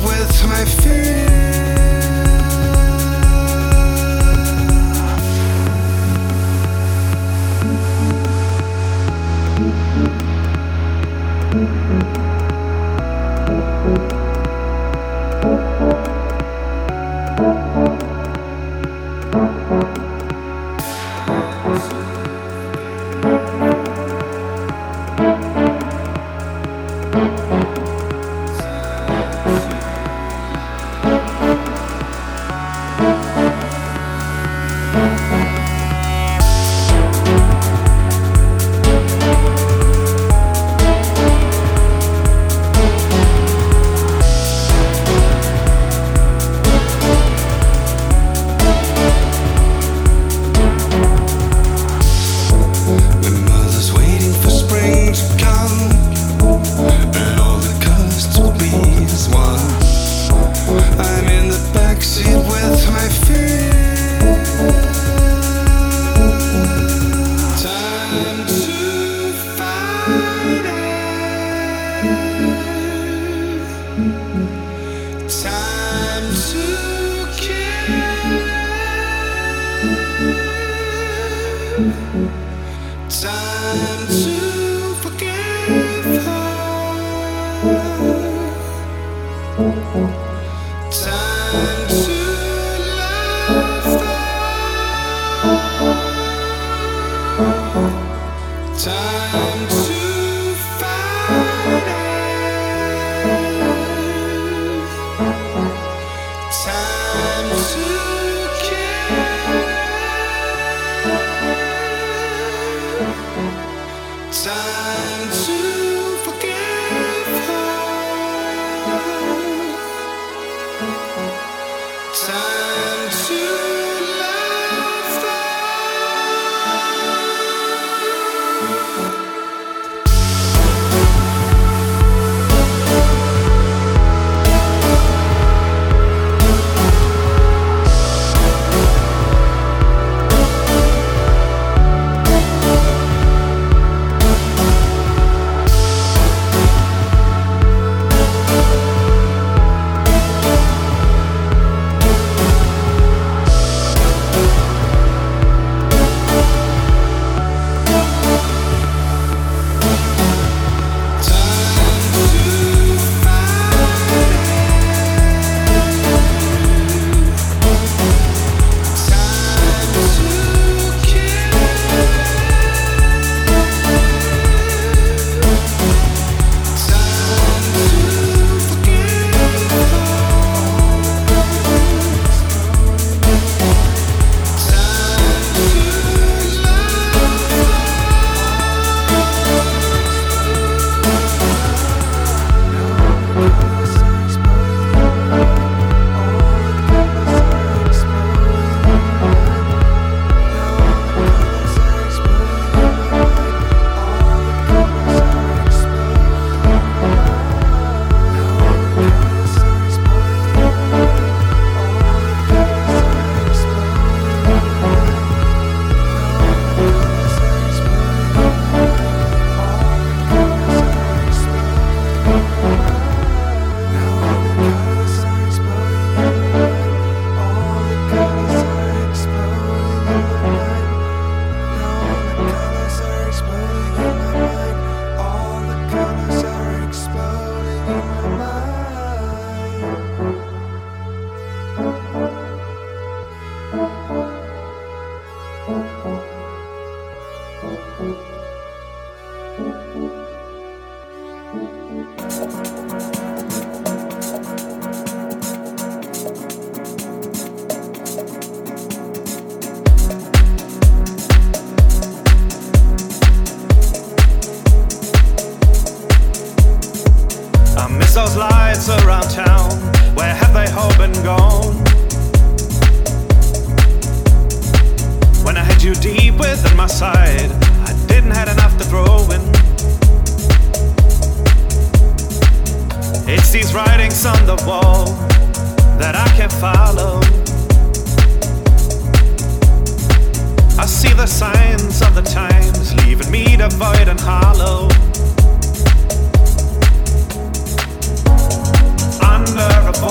with my fear. Time to forgive her. Time to love her. Time to fight it. Time to care. Time to forgive her. Time to love those lights around town, where have they all been gone? When I had you deep within my side, I didn't have enough to throw in. It's these writings on the wall that I can't follow. I see the signs of the times, leaving me devoid and hollow. Under a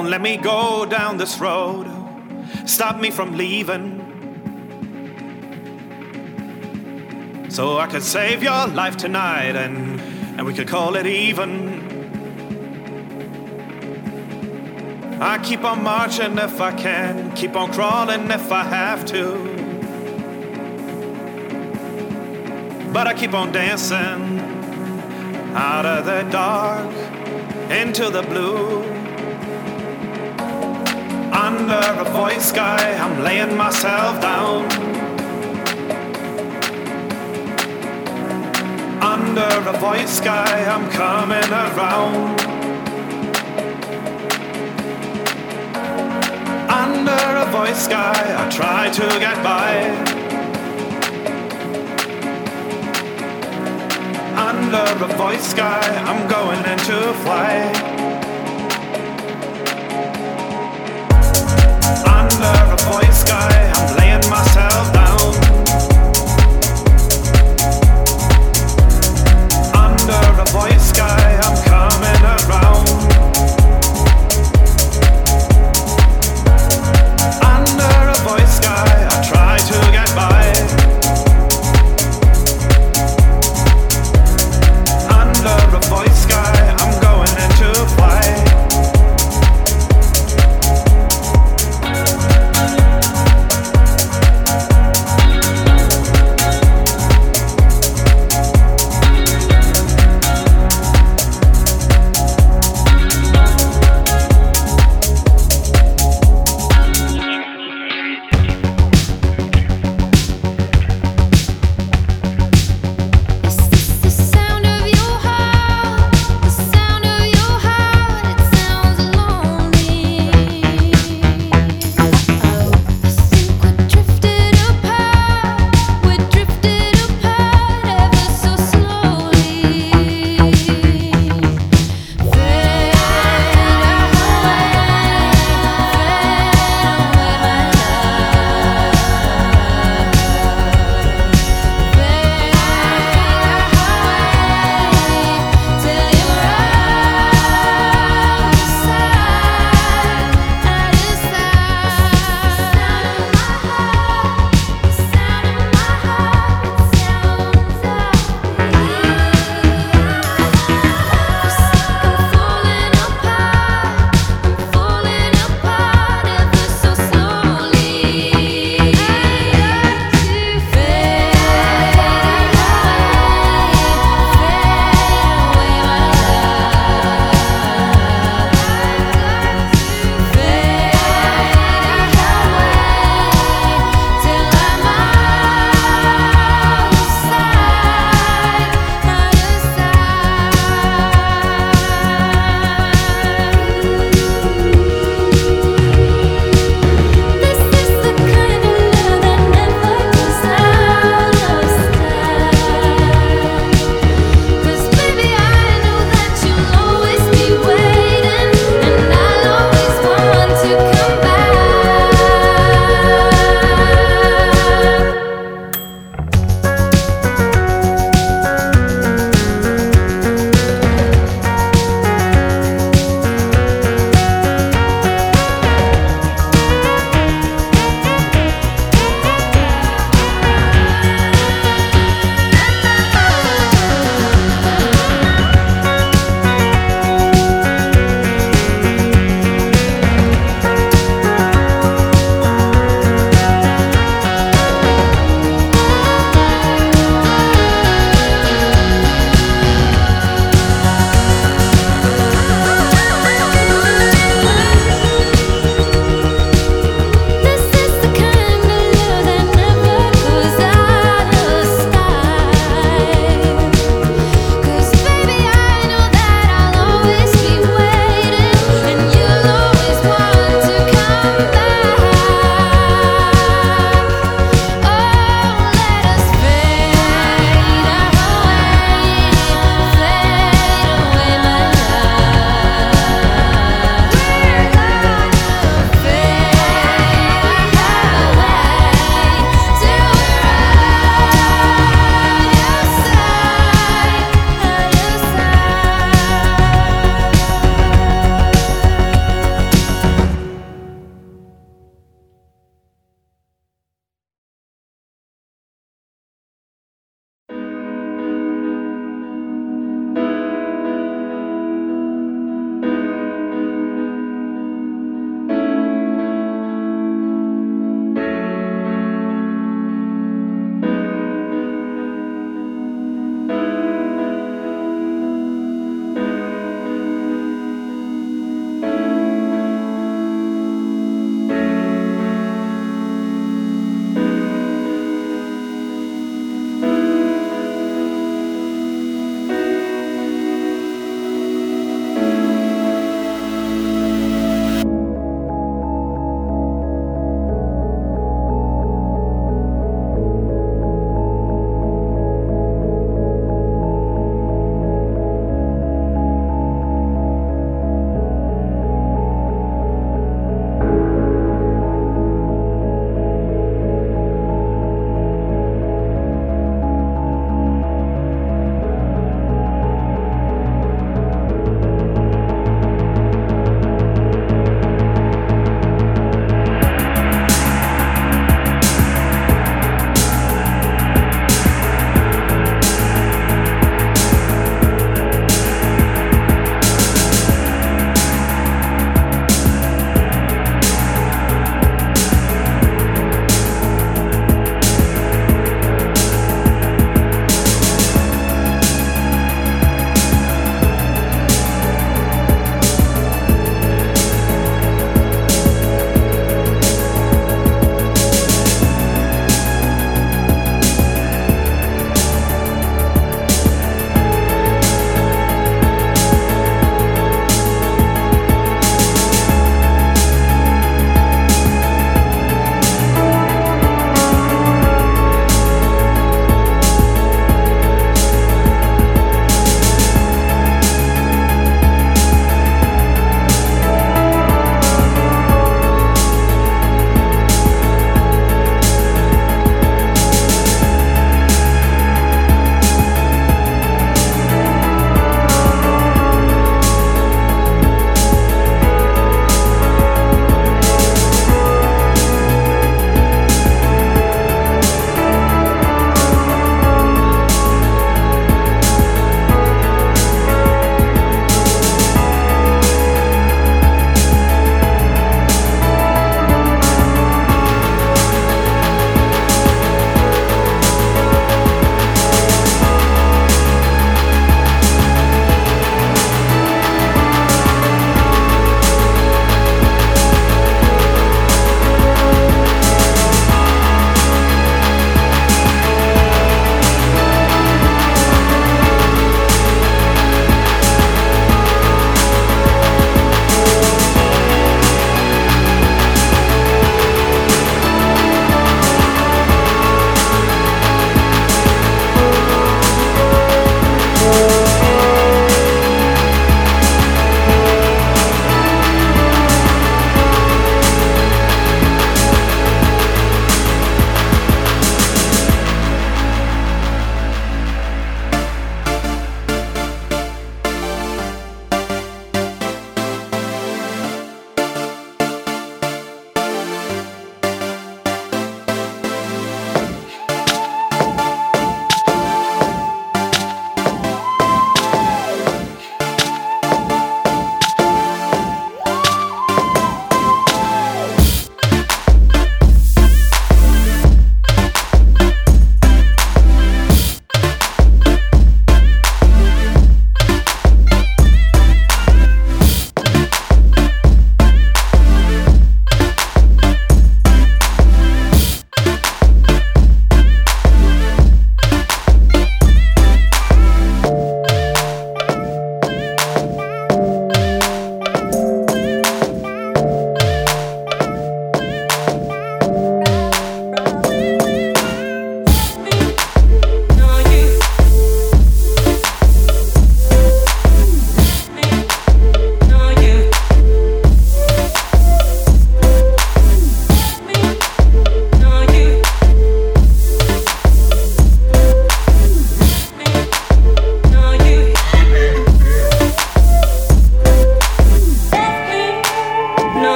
Won't let me go down this road, stop me from leaving. So I could save your life tonight and we could call it even. I keep on marching if I can, keep on crawling if I have to. But I keep on dancing out of the dark into the blue. Under a void sky, I'm laying myself down. Under a void sky, I'm coming around. Under a void sky, I try to get by. Under a void sky, I'm going into flight. Under a void sky, I'm laying myself down. Under a void sky, I'm coming around. Under a void sky, I try to get by. Under a void sky, I'm going into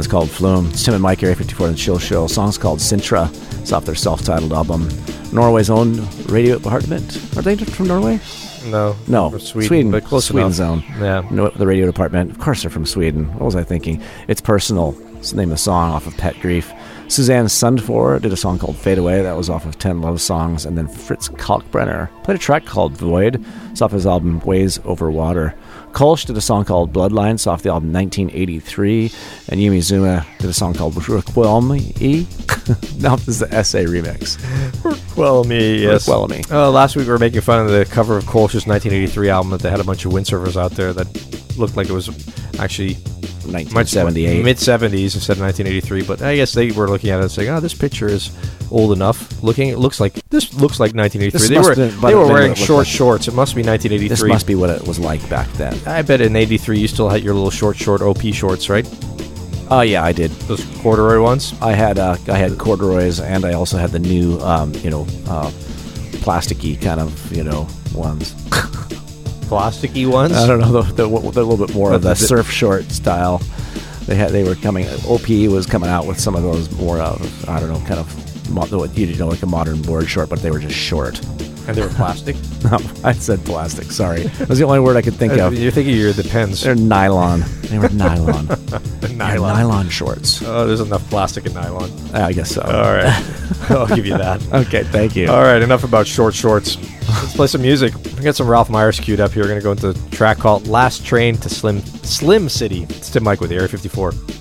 band's called Flume. It's Tim and Mike, Area 54 and Chill Show. The song's called Sintra. It's off their self-titled album. Norway's own radio department. Are they from Norway? No. No, Sweden, but close Sweden enough. zone. Yeah. No, the radio department. Of course they're from Sweden. What was I thinking? It's Personal. It's the name of the song off of Pet Grief. Suzanne Sundfør did a song called Fade Away. That was off of 10 Love Songs. And then Fritz Kalkbrenner played a track called Void. It's off his album Ways Over Water. Kolsch did a song called Bloodline. It's off the album 1983. And Yumi Zuma did a song called Requelme. Now this is the essay remix. Requelme, yes. Requelme. Last week we were making fun of the cover of Kolsch's 1983 album that they had a bunch of windsurfers out there that looked like it was actually 1978. Mid-70s instead of 1983, but I guess they were looking at it and saying, "Oh, this picture is old enough. This looks like 1983." They were wearing short shorts. It must be 1983. This must be what it was like back then. I bet in '83 you still had your little short OP shorts, right? Oh yeah, I did. Those corduroy ones. I had corduroys, and I also had the new plasticky kind of ones. Plasticky ones. I don't know, the little bit more of the surf short style. They were coming. OP was coming out with some of those more of, I don't know, kind of like a modern board short, but they were just short. And they were plastic. No, I said plastic. Sorry, that was the only word I could think of. You're thinking the pens. They're nylon. They were nylon. Nylon shorts. Oh, there's enough plastic in nylon. I guess so. All right, I'll give you that. Okay, thank you. All right, enough about short shorts. Let's play some music. We got some Ralph Myers queued up here. We're going to go into a track called Last Train to Slim City. It's Tim Mike with Area 54.